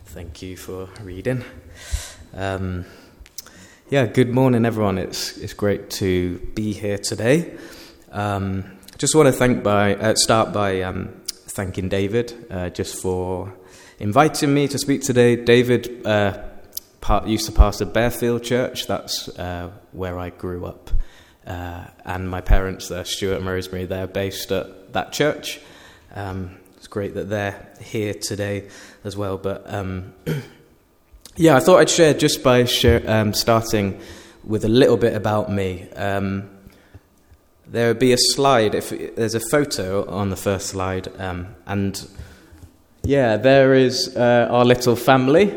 Thank you for reading. Good morning, everyone. It's great to be here today. Just want to start by thanking David just for inviting me to speak today. David used to pastor Bearfield Church. That's where I grew up, and my parents, Stuart and Rosemary, they're based at that church. It's great that they're here today as well. But I thought I'd share just by starting with a little bit about me. There would be a slide, if there's a photo on the first slide, there is our little family.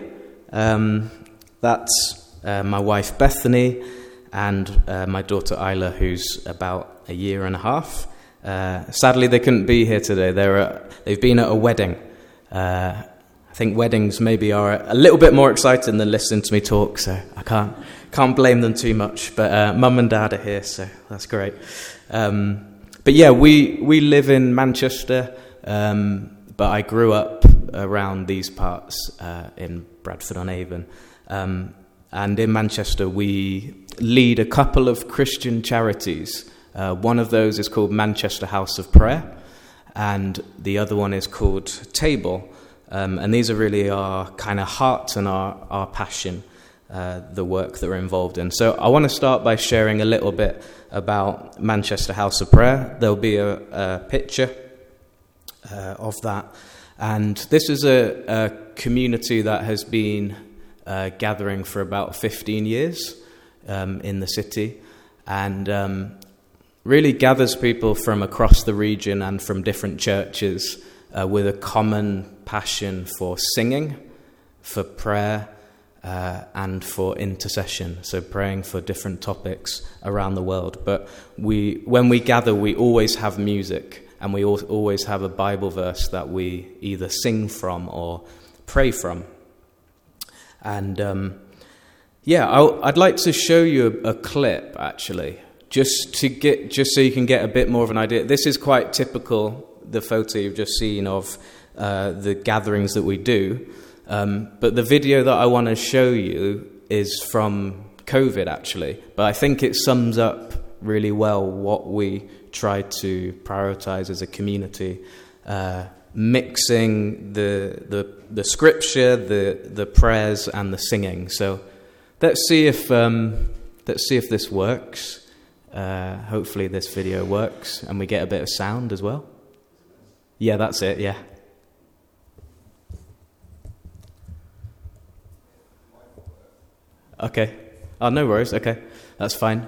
That's my wife Bethany and my daughter Isla, who's about a year and a half. Sadly, they couldn't be here today. They've been at a wedding. I think weddings maybe are a little bit more exciting than listening to me talk, so I can't blame them too much. But Mum and Dad are here, so that's great. We live in Manchester, but I grew up around these parts in Bradford-on-Avon. And in Manchester, we lead a couple of Christian charities. One of those is called Manchester House of Prayer, and the other one is called Table. And these are really our kind of heart and our passion, the work that we're involved in. So I want to start by sharing a little bit about Manchester House of Prayer. There'll be a picture of that. And this is a community that has been gathering for about 15 years in the city, and really gathers people from across the region and from different churches with a common passion for singing, for prayer, and for intercession, so praying for different topics around the world. But when we gather, we always have music, and we always have a Bible verse that we either sing from or pray from. And I'd like to show you a clip, actually, just so you can get a bit more of an idea. This is quite typical, the photo you've just seen of the gatherings that we do. But the video that I want to show you is from COVID, actually. But I think it sums up really well what we try to prioritize as a community, mixing the scripture, the prayers, and the singing. So let's see if this works. Hopefully this video works and we get a bit of sound as well. Yeah, that's it, yeah. Okay. Oh, no worries, okay. That's fine.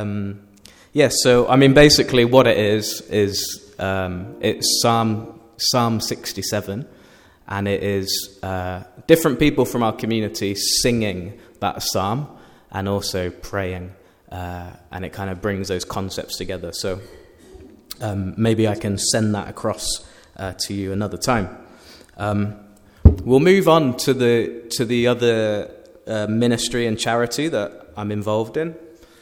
Basically what it is it's Psalm 67, and it is different people from our community singing that psalm and also praying. And it kind of brings those concepts together. So maybe I can send that across to you another time. We'll move on to the other ministry and charity that I'm involved in.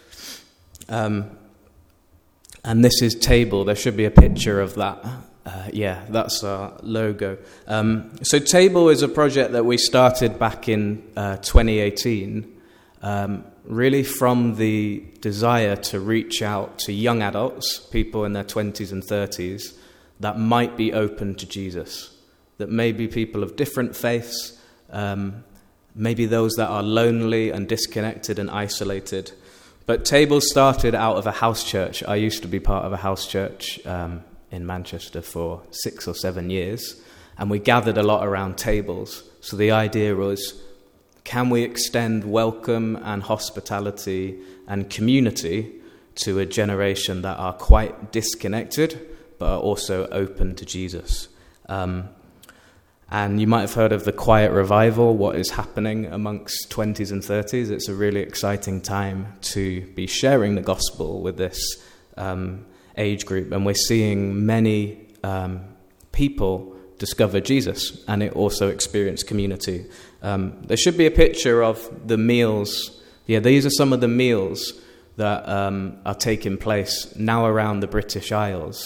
And this is Table. There should be a picture of that. That's our logo. So Table is a project that we started back in 2018. Really from the desire to reach out to young adults, people in their 20s and 30s, that might be open to Jesus, that may be people of different faiths, maybe those that are lonely and disconnected and isolated. But Table started out of a house church. I used to be part of a house church in Manchester for 6 or 7 years, and we gathered a lot around tables. So the idea was, can we extend welcome and hospitality and community to a generation that are quite disconnected but are also open to Jesus? And you might have heard of the Quiet Revival, what is happening amongst 20s and 30s. It's a really exciting time to be sharing the gospel with this age group. And we're seeing many people discover Jesus, and it also experience community. There should be a picture of the meals. Yeah, these are some of the meals that are taking place now around the British Isles.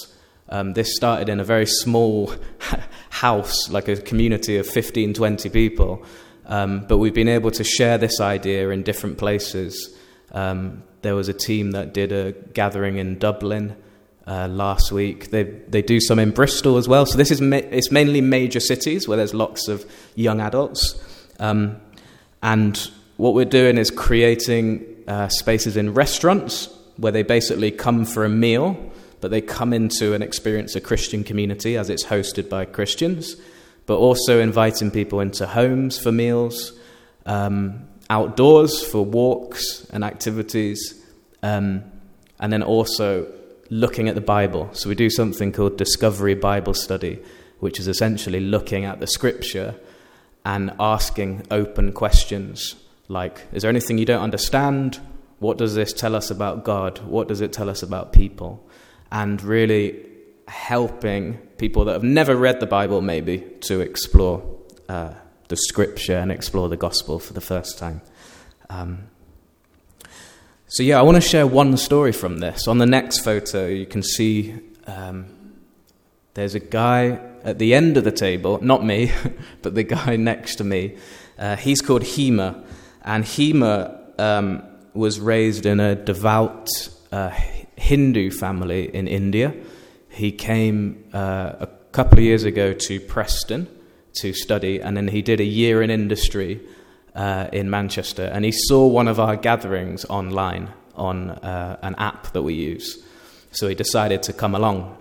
This started in a very small house, like a community of 15, 20 people. But we've been able to share this idea in different places. There was a team that did a gathering in Dublin last week. They do some in Bristol as well. So this is it's mainly major cities where there's lots of young adults. And what we're doing is creating spaces in restaurants where they basically come for a meal, but they come into and experience a Christian community as it's hosted by Christians, but also inviting people into homes for meals, outdoors for walks and activities, and then also looking at the Bible. So we do something called Discovery Bible Study, which is essentially looking at the scripture and asking open questions like, is there anything you don't understand? What does this tell us about God? What does it tell us about people? And really helping people that have never read the Bible maybe to explore the scripture and explore the gospel for the first time. So I want to share one story from this. On the next photo, you can see there's a guy at the end of the table, not me, but the guy next to me. He's called Hema, and Hema was raised in a devout Hindu family in India. He came a couple of years ago to Preston to study, and then he did a year in industry in Manchester, and he saw one of our gatherings online on an app that we use. So he decided to come along.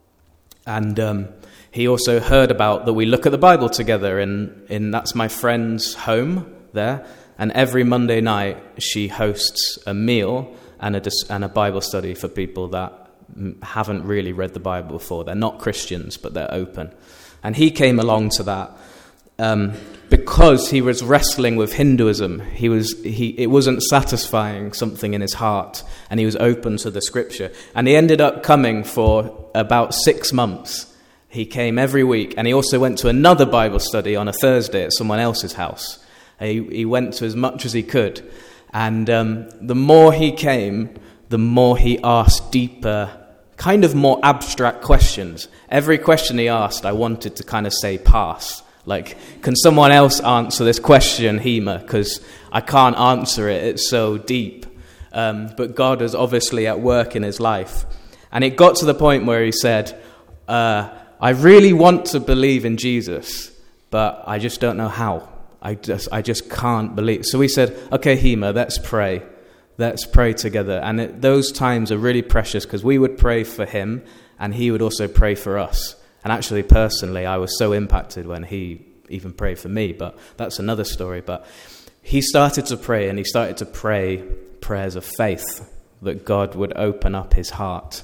And he also heard about that we look at the Bible together, and that's my friend's home there. And every Monday night, she hosts a meal and a Bible study for people that haven't really read the Bible before. They're not Christians, but they're open. And he came along to that because he was wrestling with Hinduism. It wasn't satisfying something in his heart, and he was open to the scripture. And he ended up coming for about 6 months. He came every week, and he also went to another Bible study on a Thursday at someone else's house. He went to as much as he could. And the more he came, the more he asked deeper, kind of more abstract questions. Every question he asked, I wanted to kind of say pass. Like, can someone else answer this question, Hema? Because I can't answer it. It's so deep. But God is obviously at work in his life. And it got to the point where he said, I really want to believe in Jesus, but I just don't know how. I just can't believe. So we said, okay, Hema, let's pray. Let's pray together. And those times are really precious because we would pray for him and he would also pray for us. And actually, personally, I was so impacted when he even prayed for me, but that's another story. But he started to pray, and he started to pray prayers of faith that God would open up his heart.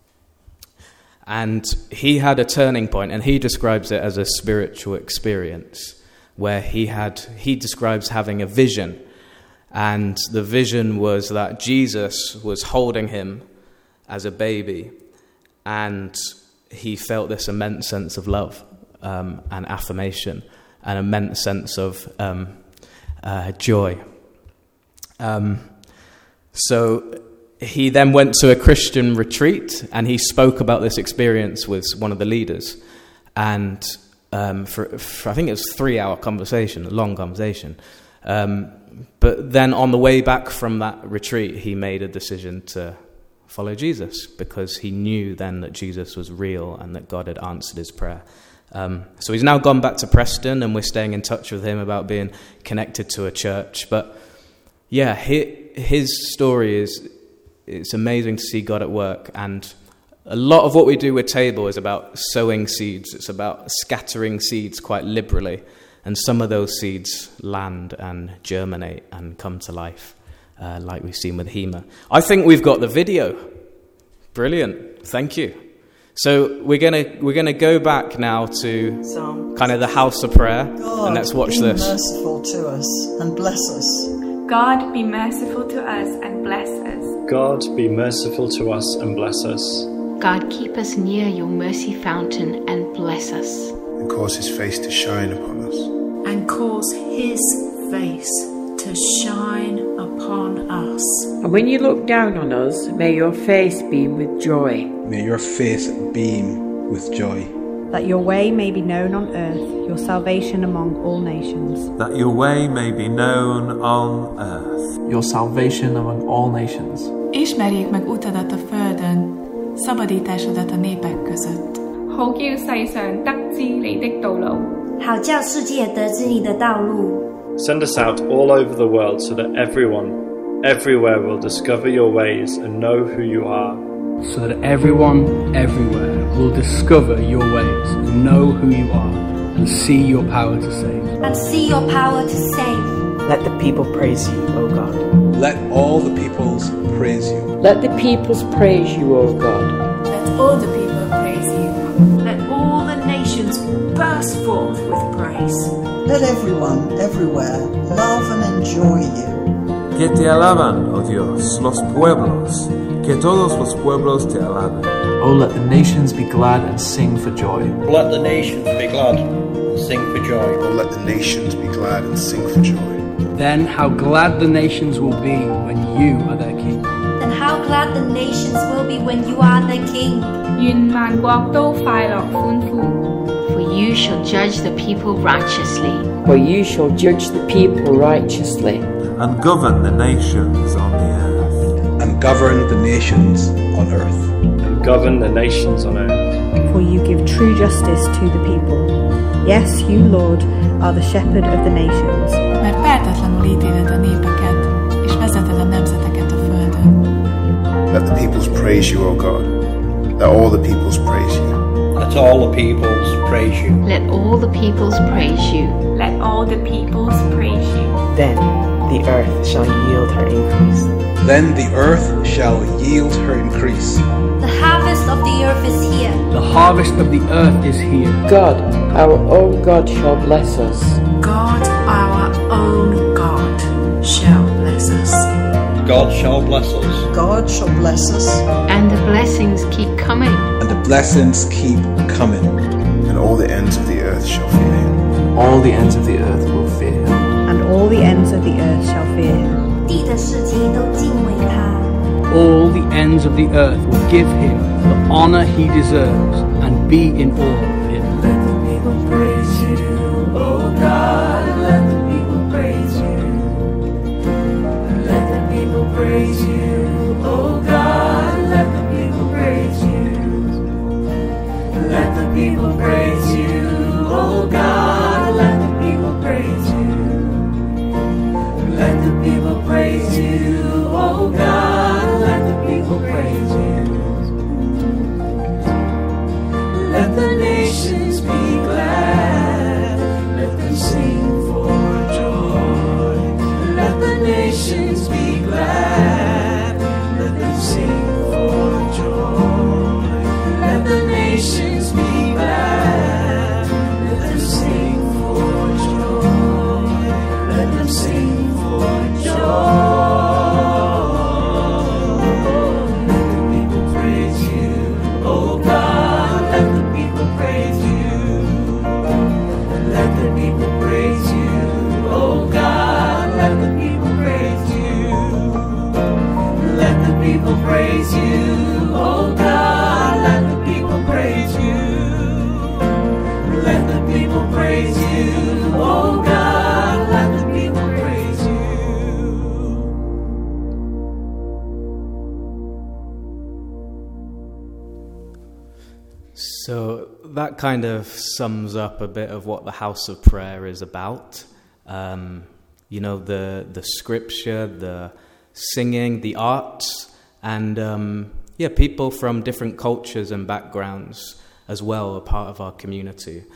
And he had a turning point, and he describes it as a spiritual experience where he describes having a vision. And the vision was that Jesus was holding him as a baby, and he felt this immense sense of love and affirmation, an immense sense of joy. So he then went to a Christian retreat, and he spoke about this experience with one of the leaders. And for I think it was a 3-hour conversation, a long conversation. But then on the way back from that retreat, he made a decision to follow Jesus because he knew then that Jesus was real and that God had answered his prayer. So he's now gone back to Preston, and we're staying in touch with him about being connected to a church. But yeah, his story it's amazing to see God at work. And a lot of what we do with Table is about sowing seeds. It's about scattering seeds quite liberally. And some of those seeds land and germinate and come to life, like we've seen with Hema. I think we've got the video. Brilliant. Thank you. So we're gonna go back now to kind of the house of prayer, God, and let's watch this. God, be merciful to us and bless us. God, be merciful to us and bless us. God, be merciful to us and bless us. God, keep us near your mercy fountain and bless us. And cause his face to shine upon us. And cause his face to shine upon us. And when you look down on us, may your face beam with joy. May your face beam with joy. That your way may be known on earth, your salvation among all nations. That your way may be known on earth, your salvation among all nations. Ismerjék meg utadat a földön, szabadításodat a népek között. 好叫世上得知你的道路， 好叫世界得知你的道路。 Send us out all over the world so that everyone, everywhere will discover your ways and know who you are. So that everyone, everywhere will discover your ways and know who you are and see your power to save. And see your power to save. Let the people praise you, O God. Let all the peoples praise you. Let the peoples praise you, O God. Let all the people praise you. Let all the nations burst forth with praise. Let everyone, everywhere, love and enjoy you. Que te alaban, oh Dios, los pueblos, que todos los pueblos te alaben. Oh, let the nations be glad and sing for joy. Let the nations be glad and sing for joy. Oh, let the nations be glad and sing for joy. Then how glad the nations will be when you are their king. Then how glad the nations will be when you are their king. 願萬國都快樂歡呼。 For you shall judge the people righteously. For you shall judge the people righteously. And govern the nations on the earth. And govern the nations on earth. And govern the nations on earth. For you give true justice to the people. Yes, you, Lord, are the shepherd of the nations. Mert pártatlanul ítéled a népeket, és vezeted a nemzeteket a földön. Let the peoples praise you, O God. Let all the peoples praise you. Let all the peoples praise you. Let all the peoples praise you. Let all the peoples praise you. Then the earth shall yield her increase. Then the earth shall yield her increase. The harvest of the earth is here. The harvest of the earth is here. God, our own God, shall bless us. God, our own God, shall bless us. God shall bless us. God shall bless us. And the blessings keep coming. And the blessings keep coming. And all the ends of the earth shall fear him. All the ends of the earth will fear him. And all the ends of the earth shall fear him. 地的世界都敬畏他。 All the ends of the earth will give him the honor he deserves and be in awe of him. Let the people praise you, oh God. Let the people praise you. Let the people praise you, oh God. Let the people praise you. Let the people praise you, oh God. Let the people praise you. Let the people praise you, oh God. Let the people praise you. Let the nations be glad. Let them sing for joy. Let the nations be glad. Let them sing for joy. Let the nations be glad. Let them sing for joy. Let them sing for joy. Let the people praise you, oh God. Let the people praise you. Let the people praise you, oh God. Let the people praise you. Let the people praise you, oh God. Let the people praise you. Let the people praise you, oh God. Let the people praise you. So that kind of sums up a bit of what the House of Prayer is about. You know, the scripture, the singing, the arts, and people from different cultures and backgrounds as well are part of our community.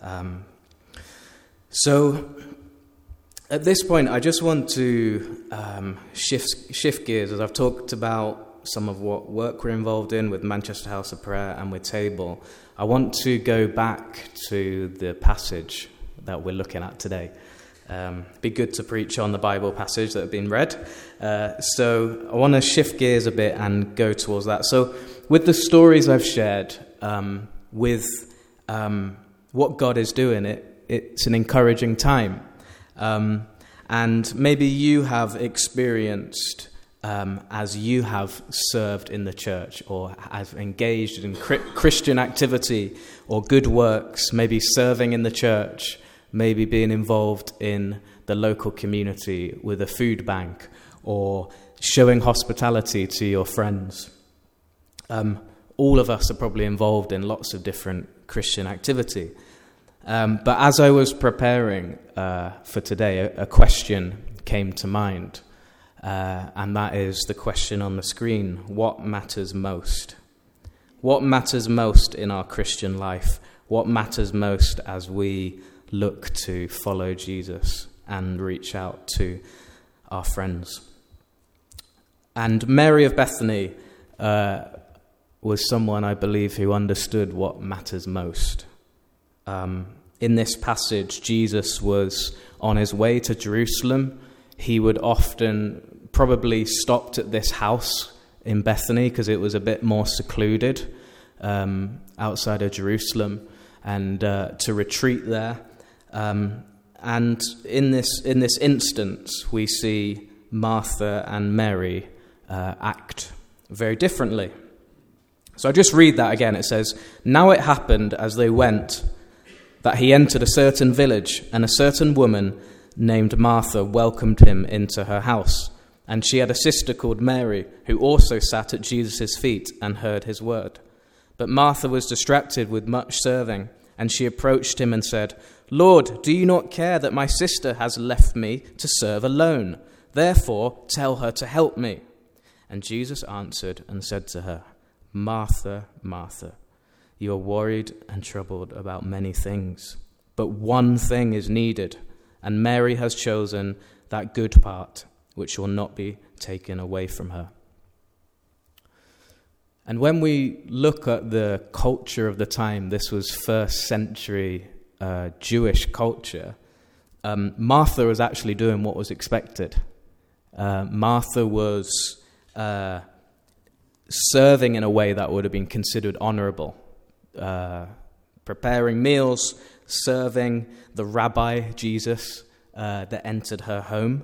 So at this point, I just want to shift gears, as I've talked about some of what work we're involved in with Manchester House of Prayer and with Table. I want to go back to the passage that we're looking at today. Be good to preach on the Bible passage that have been read. So I want to shift gears a bit and go towards that. So with the stories I've shared, with what God is doing, it's an encouraging time. And maybe you have experienced as you have served in the church or have engaged in Christian activity or good works, maybe serving in the church, maybe being involved in the local community with a food bank or showing hospitality to your friends. All of us are probably involved in lots of different Christian activity. But as I was preparing for today, a question came to mind. And that is the question on the screen: what matters most? What matters most in our Christian life? What matters most as we look to follow Jesus and reach out to our friends? And Mary of Bethany was someone, I believe, who understood what matters most. In this passage, Jesus was on his way to Jerusalem. He would often probably stopped at this house in Bethany because it was a bit more secluded outside of Jerusalem, and to retreat there. And in this instance, we see Martha and Mary act very differently. So I'll just read that again. It says, "Now it happened as they went that he entered a certain village, and a certain woman named Martha welcomed him into her house. And she had a sister called Mary, who also sat at Jesus' feet and heard his word. But Martha was distracted with much serving, and she approached him and said, 'Lord, do you not care that my sister has left me to serve alone? Therefore, tell her to help me.' And Jesus answered and said to her, 'Martha, Martha, you are worried and troubled about many things, but one thing is needed, and Mary has chosen that good part, which will not be taken away from her.'" And when we look at the culture of the time, this was first century Jewish culture, Martha was actually doing what was expected. Martha was serving in a way that would have been considered honorable, preparing meals, serving the rabbi, Jesus, that entered her home.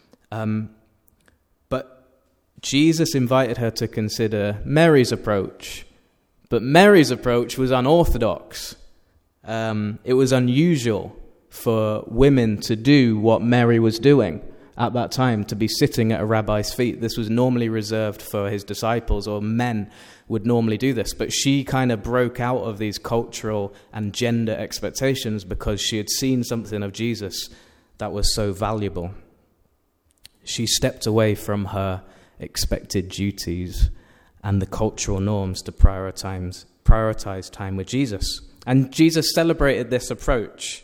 But Jesus invited her to consider Mary's approach. But Mary's approach was unorthodox. It was unusual for women to do what Mary was doing at that time, to be sitting at a rabbi's feet. This was normally reserved for his disciples, or men would normally do this. But she kind of broke out of these cultural and gender expectations because she had seen something of Jesus that was so valuable. She stepped away from her expected duties and the cultural norms to prioritize time with Jesus. And Jesus celebrated this approach.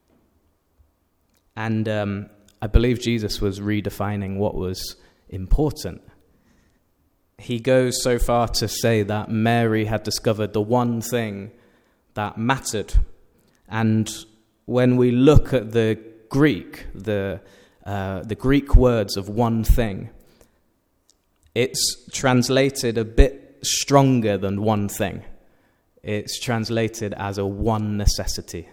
And I believe Jesus was redefining what was important. He goes so far to say that Mary had discovered the one thing that mattered. And when we look at the Greek, the Greek words of one thing, it's translated a bit stronger than one thing. It's translated as a one necessity.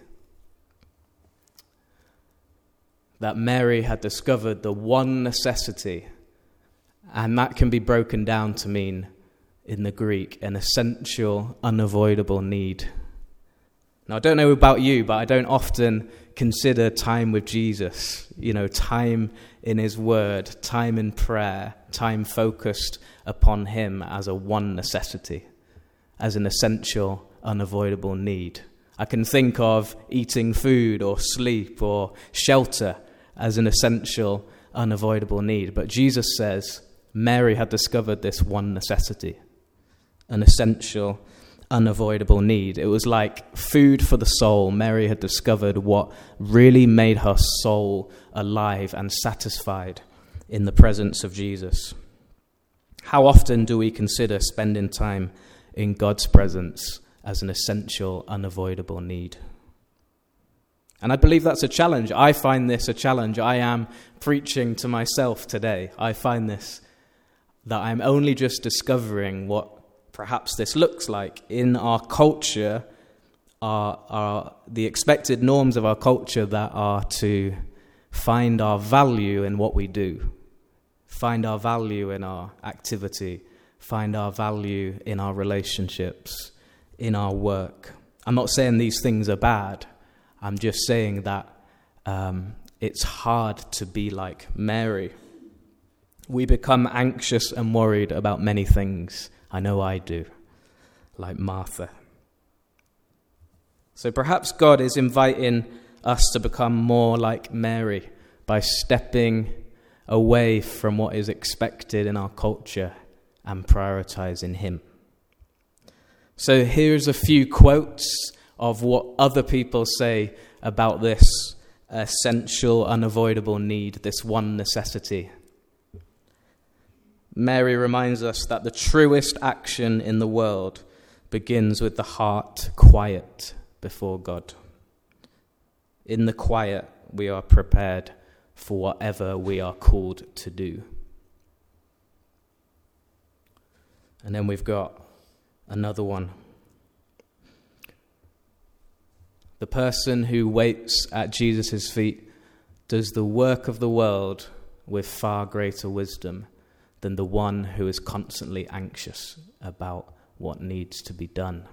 That Mary had discovered the one necessity, and that can be broken down to mean, in the Greek, an essential, unavoidable need. Now, I don't know about you, but I don't often consider time with Jesus, time in his word, time in prayer, time focused upon him as a one necessity, as an essential, unavoidable need. I can think of eating food or sleep or shelter as an essential, unavoidable need. But Jesus says Mary had discovered this one necessity, an essential, unavoidable need. It was like food for the soul. Mary had discovered what really made her soul alive and satisfied in the presence of Jesus. How often do we consider spending time in God's presence as an essential, unavoidable need? And I believe that's a challenge. I find this a challenge. I am preaching to myself today. I find this, that I'm only just discovering what perhaps this looks like in our culture, are the expected norms of our culture that are to find our value in what we do, find our value in our activity, find our value in our relationships, in our work. I'm not saying these things are bad. I'm just saying that it's hard to be like Mary. We become anxious and worried about many things. I know I do, like Martha. So perhaps God is inviting us to become more like Mary by stepping away from what is expected in our culture and prioritizing him. So here's a few quotes of what other people say about this essential, unavoidable need, this one necessity. Mary reminds us that the truest action in the world begins with the heart quiet before God. In the quiet, we are prepared for whatever we are called to do. And then we've got another one. The person who waits at Jesus' feet does the work of the world with far greater wisdom than the one who is constantly anxious about what needs to be done.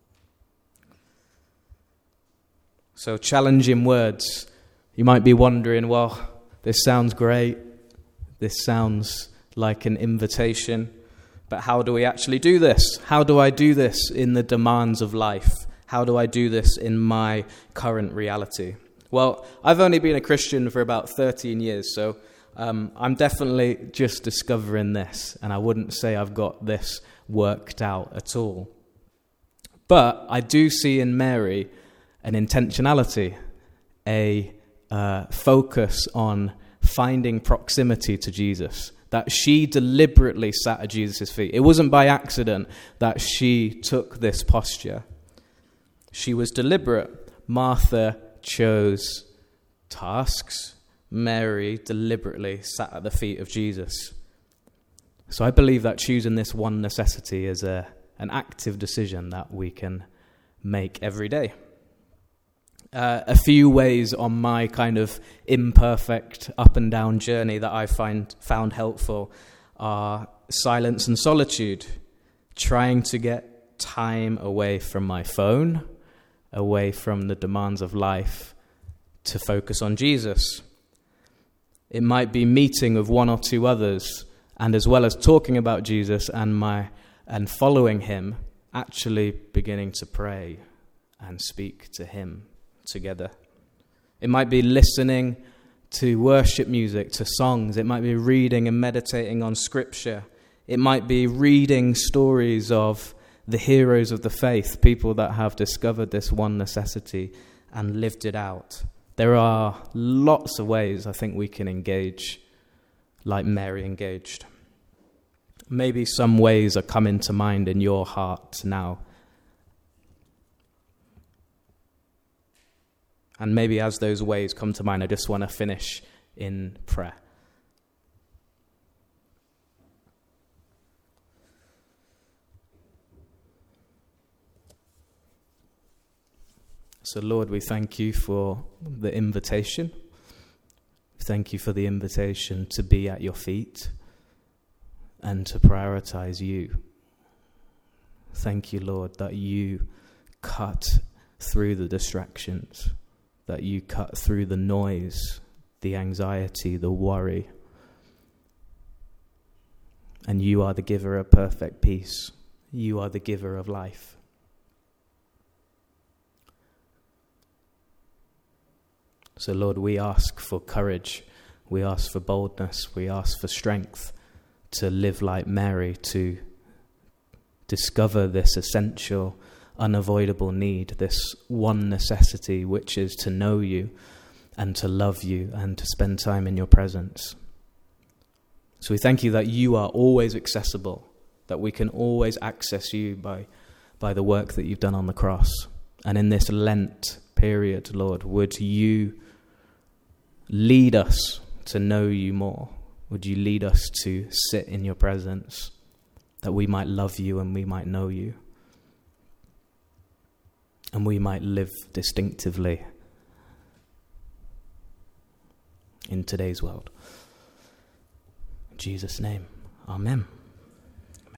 So, challenging words. You might be wondering, well, this sounds great. This sounds like an invitation. But how do we actually do this? How do I do this in the demands of life? How do I do this in my current reality? Well, I've only been a Christian for about 13 years, so I'm definitely just discovering this, and I wouldn't say I've got this worked out at all. But I do see in Mary an intentionality, a focus on finding proximity to Jesus, that she deliberately sat at Jesus' feet. It wasn't by accident that she took this posture. She was deliberate. Martha chose tasks. Mary deliberately sat at the feet of Jesus. So I believe that choosing this one necessity is an active decision that we can make every day. A few ways on my kind of imperfect up and down journey that I found helpful are silence and solitude, trying to get time away from my phone, away from the demands of life, to focus on Jesus. It might be meeting with one or two others, and as well as talking about Jesus and following him, actually beginning to pray and speak to him together. It might be listening to worship music, to songs. It might be reading and meditating on scripture. It might be reading stories of the heroes of the faith, people that have discovered this one necessity and lived it out. There are lots of ways I think we can engage like Mary engaged. Maybe some ways are coming to mind in your heart now. And maybe as those ways come to mind, I just want to finish in prayer. So, Lord, we thank you for the invitation. Thank you for the invitation to be at your feet and to prioritize you. Thank you, Lord, that you cut through the distractions, that you cut through the noise, the anxiety, the worry. And you are the giver of perfect peace. You are the giver of life. So, Lord, we ask for courage. We ask for boldness. We ask for strength to live like Mary, to discover this essential, unavoidable need, this one necessity, which is to know you and to love you and to spend time in your presence. So we thank you that you are always accessible, that we can always access you by the work that you've done on the cross. And in this Lent period, Lord, would you lead us to know you more? Would you lead us to sit in your presence, that we might love you and we might know you, and we might live distinctively in today's world. In Jesus' name. Amen.